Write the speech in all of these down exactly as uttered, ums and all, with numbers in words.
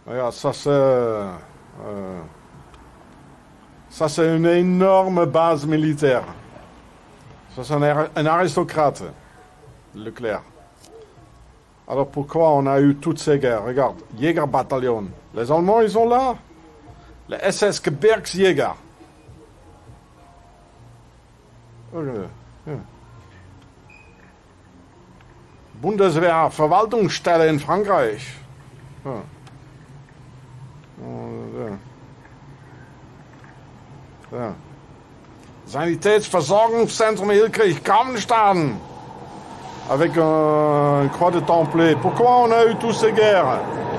Regarde, ça c'est... euh, ça c'est une énorme base militaire. Ça c'est un, un aristocrate, Leclerc. Alors pourquoi on a eu toutes ces guerres? Regarde, Jägerbataillon. Les Allemands, ils sont là. Les S S Gebirgsjäger. Regarde. Ja. Bundeswehr Verwaltungsstelle in Frankreich. Ja. Ja. Ja. Sanitätsversorgungszentrum Hilkirch, Kamenstaden. Avec un, une croix de Templier. Pourquoi on a eu toutes ces guerres?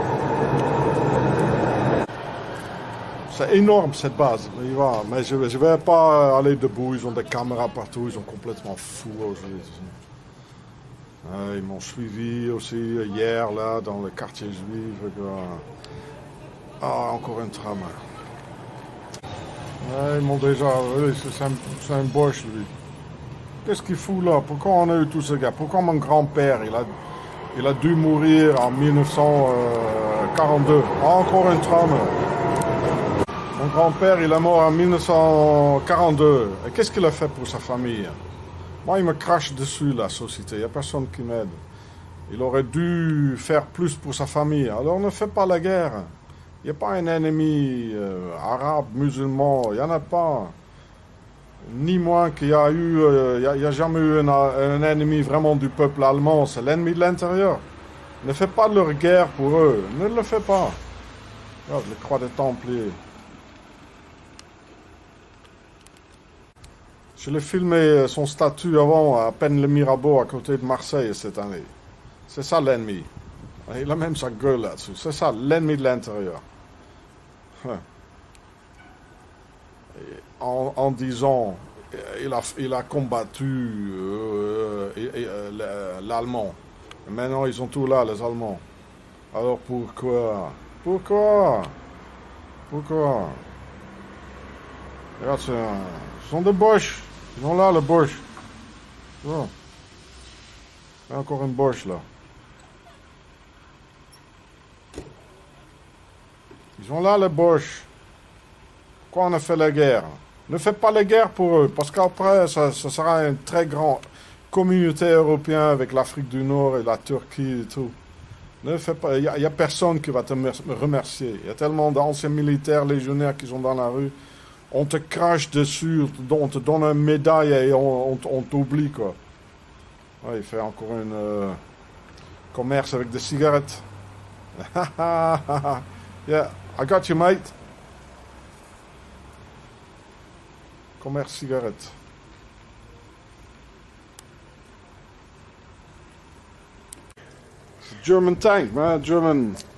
C'est énorme cette base. Mais je ne vais pas aller debout. Ils ont des caméras partout. Ils sont complètement fous aujourd'hui. Ils m'ont suivi aussi hier là dans le quartier juif. Ah, encore un tram. Ouais, ils m'ont déjà... C'est un, un Bosch, lui. Qu'est-ce qu'il fout là? Pourquoi on a eu tous ces gars? Pourquoi mon grand-père, il a, il a dû mourir en mille neuf cent quarante-deux? Ah, encore un tram. Mon grand-père, il est mort en mille neuf cent quarante-deux. Et qu'est-ce qu'il a fait pour sa famille? Moi, il me crache dessus, la société. Il n'y a personne qui m'aide. Il aurait dû faire plus pour sa famille. Alors ne fais pas la guerre. Il n'y a pas un ennemi euh, arabe, musulman. Il n'y en a pas. Ni moins qu'il y a eu... Il euh, n'y a, a jamais eu un, un ennemi vraiment du peuple allemand. C'est l'ennemi de l'intérieur. Ne fais pas leur guerre pour eux. Ne le fais pas. Regarde, les croix des Templiers. Je l'ai filmé son statut avant, à peine le Mirabeau, à côté de Marseille cette année. C'est ça l'ennemi. Il a même sa gueule là-dessus. C'est ça l'ennemi de l'intérieur. En, en disant, il a, il a combattu euh, euh, l'Allemand. Maintenant, ils sont tous là, les Allemands. Alors pourquoi? Pourquoi? Pourquoi? Regarde, ce sont des Bosch. Ils sont là, le Bosch. Oh. Il y a encore une Bosch, là. Ils sont là, les Bosch. Pourquoi on a fait la guerre? Ne faites pas la guerre pour eux, parce qu'après, ça, ça sera une très grande communauté européenne avec l'Afrique du Nord et la Turquie et tout. Ne fais pas. Il n'y a, a personne qui va te remercier. Il y a tellement d'anciens militaires légionnaires qui sont dans la rue. On te crache dessus, on te donne une médaille et on, on, on t'oublie, quoi. Ouais, il fait encore un euh, commerce avec des cigarettes. Yeah, I got you, mate. Commerce cigarettes. German tank, man. German